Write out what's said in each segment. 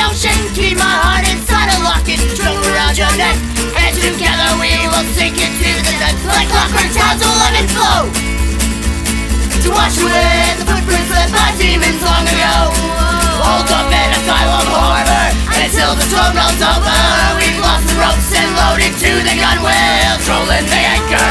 ocean. Keep my heart inside a locket, drum around your neck, and together we will sink into the depths. Like clockwork, tides will ebb and flow, to wash away the footprints left by demons long ago. Hold up in Asylum Harbor until the storm rolls over. We've lost the ropes and loaded to the gunwales, rolling the anchor.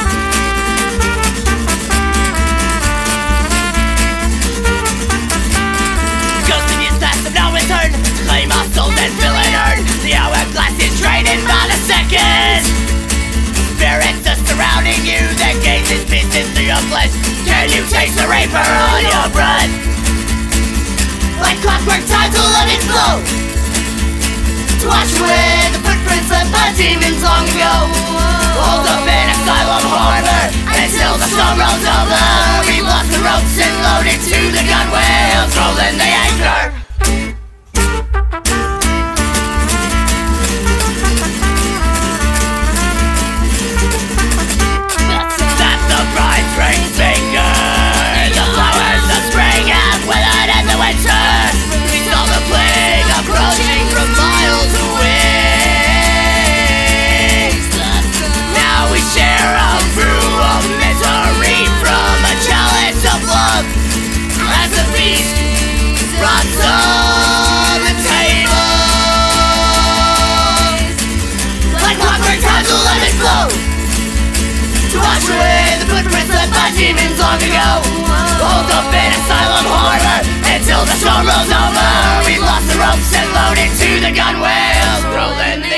Ghosting is past of no return, to claim our souls and fill and earn. The hourglass is draining by the second. Spirits are surrounding you, their gaze is piercing through your flesh. Can you taste the reaper on your breath? Like clockwork, tides will let it flow, to wash away the footprints left by demons long ago. Hold up in Asylum Harbor until the storm rolls over. We've lost the ropes and loaded to the gunwales, rolling the anchor. That's the bride's ring finger. The flowers of spring have withered in the winter. We saw the plague approaching from miles away. Now we share a brew of misery from a chalice of love, as the feast brought to the table. Like clockwork, times will let it flow, to wash away the footprints left by demons long ago. Hold up in Asylum Harbor until the storm rolls over. We lost the ropes and loaded to the gunwales, rolling the